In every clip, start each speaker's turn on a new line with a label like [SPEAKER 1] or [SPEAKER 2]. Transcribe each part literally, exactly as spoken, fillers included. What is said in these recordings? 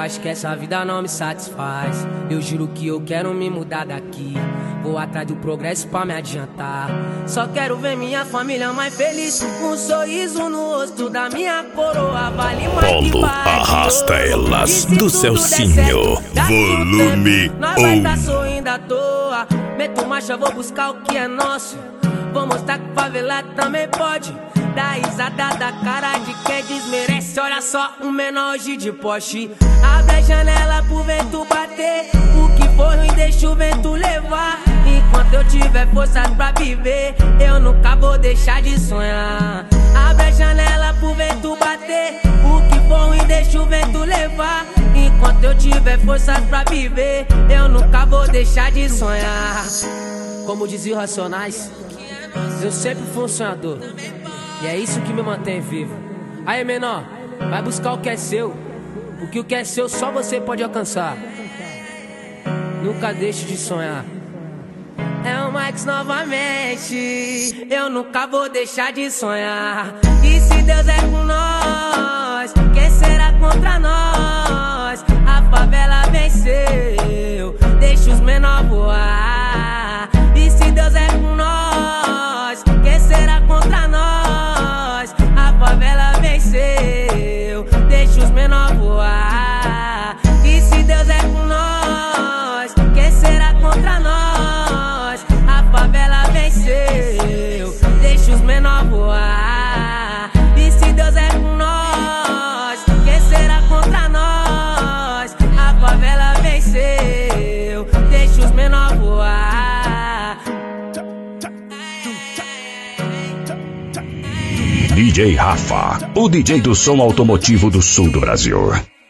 [SPEAKER 1] acho que essa vida não me satisfaz. Eu juro que eu quero me mudar daqui. Vou atrás do progresso pra me adiantar. Só quero ver minha família mais feliz, com um sorriso no rosto da minha coroa. Vale mais que
[SPEAKER 2] Polo arrasta elas do Celcinho. Volume um.
[SPEAKER 1] Nós vai tá sorrindo à toa. Meto marcha, vou buscar o que é nosso. Vou mostrar que favelado também pode. Dá risada da cara de quem desmerece. Olha só, um menor hoje de Porsche. Abre a janela pro vento bater. O que for ruim deixa o vento levar. Enquanto eu tiver forças pra viver, eu nunca vou deixar de sonhar. Abre a janela pro vento bater. O que for ruim deixa o vento levar. Enquanto eu tiver forças pra viver, eu nunca vou deixar de sonhar. Como diziam Racionais, eu sempre fui um sonhador, e é isso que me mantém vivo. Aí, menor, vai buscar o que é seu, porque o que é seu só você pode alcançar. Nunca deixe de sonhar. É o Max novamente. Eu nunca vou deixar de sonhar. E se Deus é com nós, quem será contra nós? A favela venceu, deixa os menor voar. E se Deus é com nós, quem será contra nós? A favela venceu, deixa os menor voar. E se Deus é com nós, quem será contra nós? A favela venceu, deixa os menor voar. E se Deus é com nós, quem será contra nós? A favela venceu, deixa os menor voar.
[SPEAKER 2] D J Rafa, o D J do som automotivo do sul do Brasil.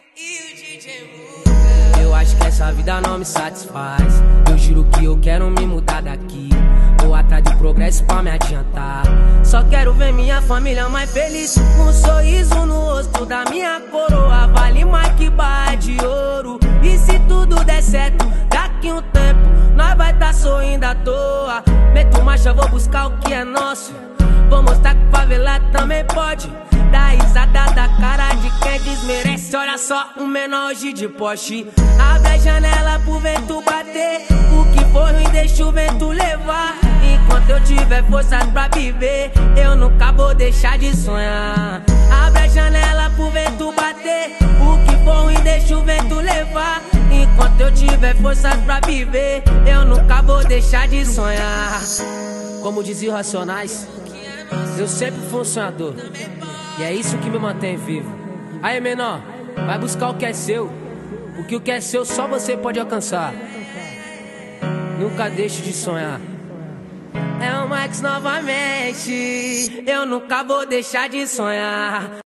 [SPEAKER 1] Eu acho que essa vida não me satisfaz. Eu juro que eu quero me mudar daqui. Vou atrás do progresso pra me adiantar. Só quero ver minha família mais feliz, com um sorriso no rosto da minha coroa. Vale mais que barra de ouro. E se tudo der certo, daqui um tempo nós vai tá sorrindo à toa. Meto marcha, vou buscar o que é nosso. Vou mostrar que favelado também pode. Dá risada da cara de quem desmerece. Olha só, um menor hoje de Porsche. Abre a janela pro vento bater. O que for ruim deixa o vento levar. Enquanto eu tiver forças pra viver, eu nunca vou deixar de sonhar. Abre a janela pro vento bater. O que for ruim deixa o vento levar. Enquanto eu tiver forças pra viver, eu nunca vou deixar de sonhar. Como diziam Racionais, eu sempre fui um sonhador, e é isso que me mantém vivo. Aí, menor, vai buscar o que é seu, porque o que é seu só você pode alcançar. Nunca deixe de sonhar. É o Max novamente. Eu nunca vou deixar de sonhar.